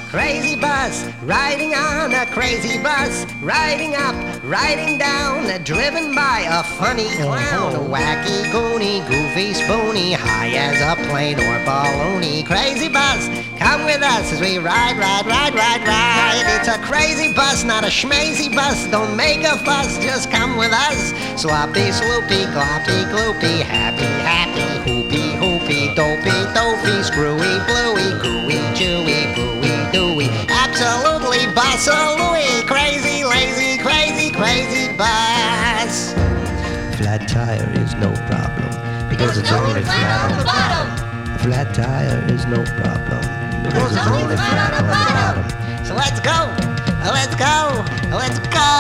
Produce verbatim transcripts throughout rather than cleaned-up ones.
Crazy bus, riding on a crazy bus, riding up, riding down, driven by a funny clown. A wacky, goony, goofy, spoony, high as a plane or baloney. Crazy bus, come with us as we ride, ride, ride, ride, ride. It's a crazy bus, not a schmazy bus. Don't make a fuss, just come with us. Sloppy, sloopy, gloppy, gloopy, happy, happy, hoopy, hoopy, dopey, dopey, screwy, bluey, gooey, chewy, booey, dooey. Absolutely bus-a-looey, crazy, lazy, crazy, crazy bus. Flat tire is no problem because it's only flat on the bottom. A flat tire is no problem because it's only flat on the bottom. So let's go, let's go, let's go.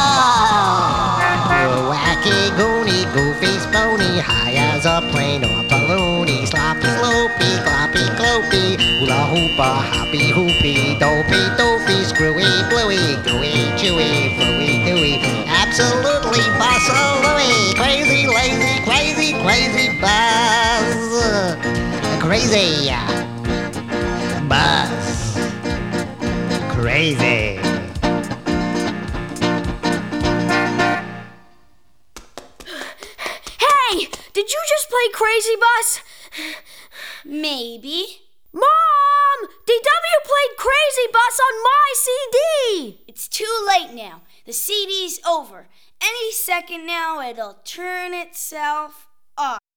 Wacky, goony, goofy, spony, high as a plane or balloony. Sloppy, sloopy, gloppy, gloopy, hula hoopa, hoppy, hoopy, dopey, doofy, screwy, bluey, gooey, chewy, fooey, dooey. Absolutely bus-a-looey, crazy, lazy, crazy, crazy bus. Crazy bus. Crazy. Hey! Did you just play Crazy Bus? Maybe. Mom! D W played Crazy Bus on my C D! It's too late now. The C D's over. Any second now, it'll turn itself off.